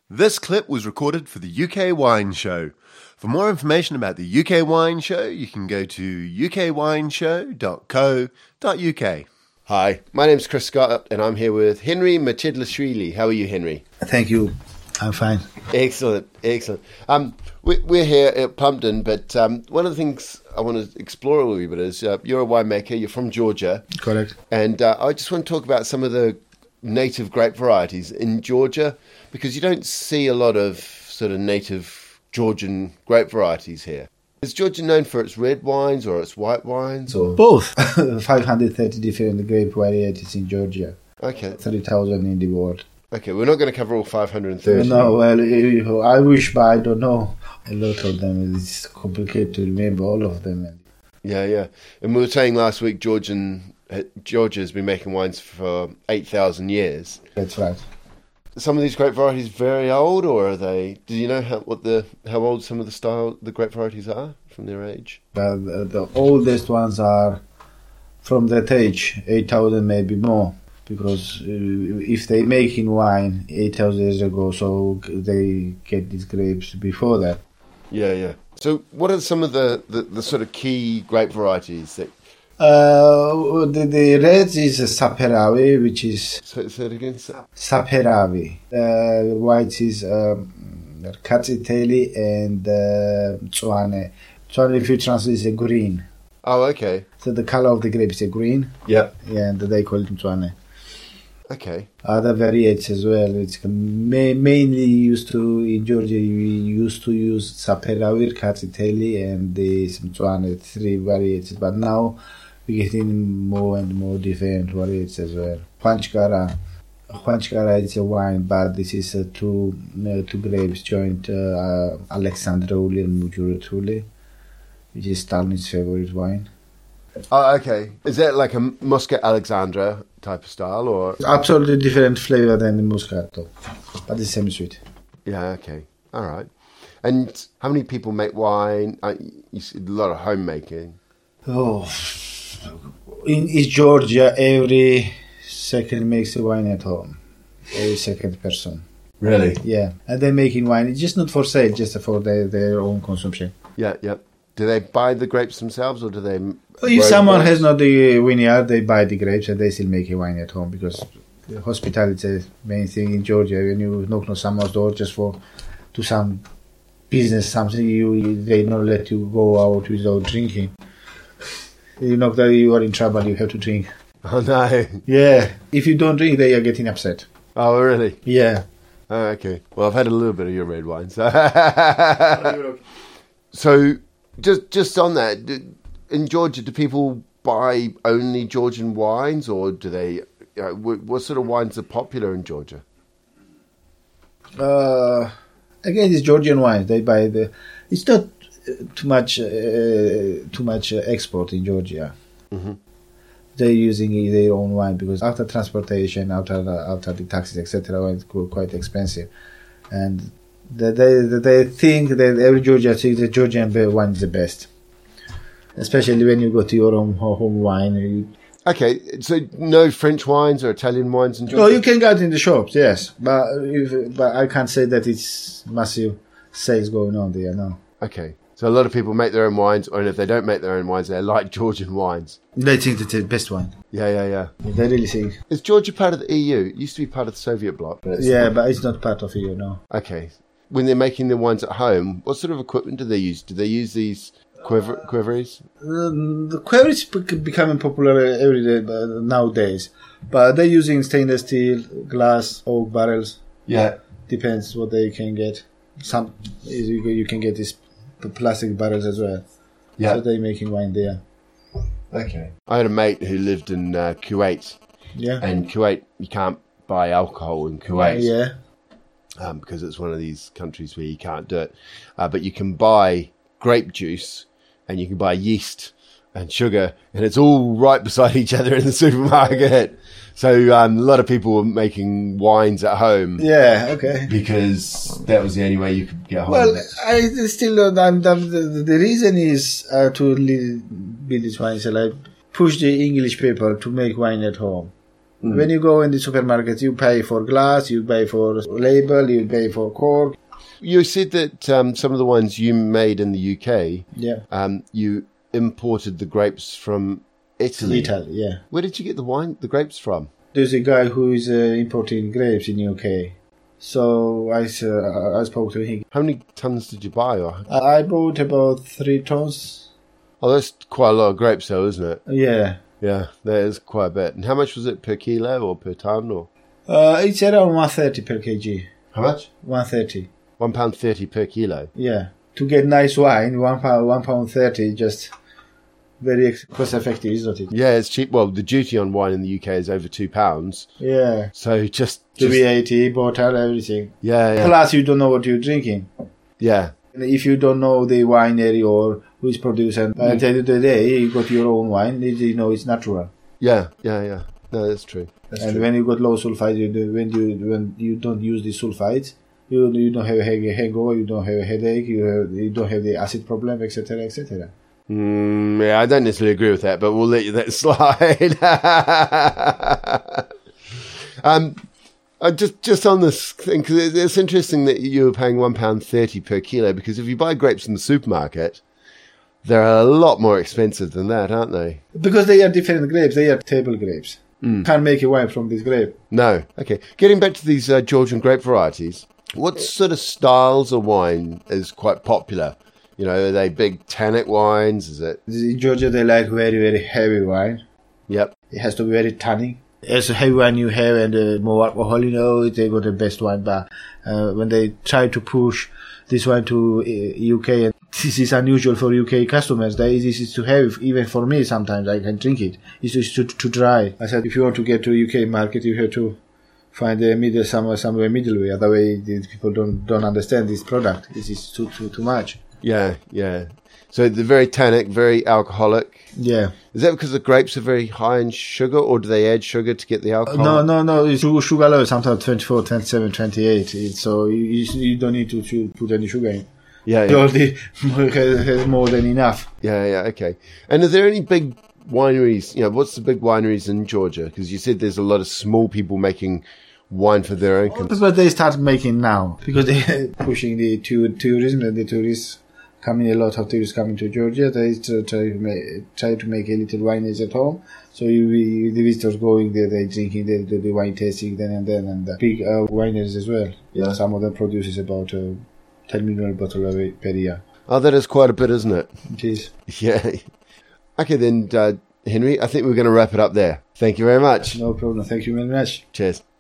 This clip was recorded for the UK Wine Show. For more information about the UK Wine Show, you can go to ukwineshow.co.uk. Hi, my name's Chris Scott, and I'm here with Henry Machidlashvili. How are you, Henry? Thank you. I'm fine. Excellent, excellent. We're here at Plumpton, but one of the things I want to explore a little bit is you're a winemaker, you're from Georgia. Correct. And I just want to talk about some of the native grape varieties in Georgia, because you don't see a lot of sort of native Georgian grape varieties here. Is Georgia known for its red wines or its white wines? Or both. 530 different grape varieties in Georgia. Okay. 3,000 in the world. Okay, we're not going to cover all 530. No, well, I wish, but I don't know. A lot of them, it's complicated to remember all of them. Yeah. And we were saying last week Georgia's been making wines for 8,000 years. That's right. Some of these grape varieties very old, or are they? Do you know how old some of the grape varieties are from their age? The oldest ones are from that age, 8,000 maybe more, because if they making wine 8,000 years ago, so they get these grapes before that. Yeah. So, what are some of the sort of key grape varieties that? The red is Saperavi, which is... Say it again? Saperavi. White is Katsiteli and Tsuane. Tsuane, if you translate, is a green. Oh, okay. So the color of the grape is a green. Yeah. Yeah, and they call it Tsuane. Okay. Other varieties as well. It's mainly in Georgia, we used to use Saperavi, Katsiteli, and the Tsuane, 3 varieties. But now we're getting more and more different varieties as well. Huanchkara is a wine, but this is two grapes joined, Alexandra Uli and Mujurutuli, which is Stalin's favorite wine. Oh, okay. Is that like a Muscat Alexandra type of style, or? Absolutely different flavor than the Moscato, but the same sweet. Yeah, okay. All right. And how many people make wine? You see a lot of homemaking. Oh, in Georgia, every second makes a wine at home. Every second person. Really? Yeah, and they're making wine. It's just not for sale, just for their own consumption. Yeah. Do they buy the grapes themselves, or do they? If someone has not the vineyard, they buy the grapes and they still make a wine at home, because hospitality is the main thing in Georgia. When you knock on someone's door just to some business, something, they not let you go out without drinking. You know that you are in trouble, you have to drink. Oh, no. Yeah. If you don't drink, they are getting upset. Oh, really? Yeah. Oh, okay. Well, I've had a little bit of your red wine, so... So, just on that, in Georgia, do people buy only Georgian wines, or do they... what sort of wines are popular in Georgia? Again, it's Georgian wines. They buy it's not too much export in Georgia. Mm-hmm. They're using their own wine, because after transportation, after the taxes, etc., it's quite expensive, and they think that every Georgian thinks the Georgian wine is the best, especially when you go to your own home wine. Okay, so no French wines or Italian wines in Georgia? No, you can get in the shops, yes, but I can't say that it's massive sales going on there. No. Okay. So a lot of people make their own wines, or if they don't make their own wines, they like Georgian wines. They think it's the best wine. Yeah. They really think. Is Georgia part of the EU? It used to be part of the Soviet bloc. But it's not part of EU, no. Okay. When they're making their wines at home, what sort of equipment do they use? Do they use these quiveries? The quiveries becoming popular every day nowadays. But they're using stainless steel, glass, oak barrels. Yeah. Depends what they can get. Some you can get these plastic barrels as well. Yeah. So they're making wine there. Okay. I had a mate who lived in Kuwait. Yeah. And Kuwait, you can't buy alcohol in Kuwait. Yeah. Because it's one of these countries where you can't do it. But you can buy grape juice, and you can buy yeast and sugar, and it's all right beside each other in the supermarket. So a lot of people were making wines at home. Yeah, okay. Because that was the only way you could get home. Well, I still don't. The reason is to build this wine, so I push the English people to make wine at home. When you go in the supermarket, you pay for glass, you pay for label, you pay for cork. You said that some of the wines you made in the UK, you imported the grapes from Italy. Yeah. Where did you get the grapes from? There's a guy who is importing grapes in UK. So I spoke to him. How many tons did you buy? I bought about 3 tons. Oh, that's quite a lot of grapes though, isn't it? Yeah. Yeah, that is quite a bit. And how much was it per kilo or per ton? Or it's around 130 per kg. how much? 130. £1.30 per kilo. Yeah. To get nice wine, £1.30, just very cost effective, isn't it? Yeah, it's cheap. Well, the duty on wine in the UK is over £2. Yeah. So just The VAT, bottle, everything. yeah. Plus, you don't know what you're drinking. Yeah. If you don't know the winery or who is producing, at the end of the day, you got your own wine, you know it's natural. Yeah. No, that's true. And when you got low sulfite, when you don't use the sulfites, you don't have a hangover, you don't have a headache, you don't have the acid problem, etc., etc. Yeah, I don't necessarily agree with that, but we'll let you that slide. Just on this thing, because it's interesting that you were paying £1.30 per kilo, because if you buy grapes in the supermarket, they're a lot more expensive than that, aren't they? Because they are different grapes, they are table grapes. Can't make a wine from this grape. No. Okay. Getting back to these Georgian grape varieties, what sort of styles of wine is quite popular? You know, are they big tannic wines? Is it? In Georgia, they like very, very heavy wine. Yep. It has to be very tannic. As a heavy wine you have and more alcohol, you know, they got the best wine. But when they try to push this wine to UK, and this is unusual for UK customers. This is too heavy, even for me sometimes. I can drink it. It's just too dry. I said, if you want to get to UK market, you have to find a middle, somewhere middle way. Otherwise, the people don't understand this product. This is too much. Yeah. So they're very tannic, very alcoholic. Yeah. Is that because the grapes are very high in sugar, or do they add sugar to get the alcohol? No. It's sugar level sometimes 24, 27, 28. So you don't need to put any sugar in. Yeah. It already has more than enough. Yeah. Okay. And are there any big wineries? You know, what's the big wineries in Georgia? Because you said there's a lot of small people making wine for their own consumption. But they start making now because they're pushing the tourism and the tourists. A lot of tourists coming to Georgia. They try to make a little wineries at home. So the visitors going there, they drinking, they do the wine tasting then and then, and the big wineries as well. Yeah. Some of them produces about 10 million bottles per year. Oh, that is quite a bit, isn't it? It is. Yeah. Okay, then, Henry, I think we're going to wrap it up there. Thank you very much. No problem. Thank you very much. Cheers.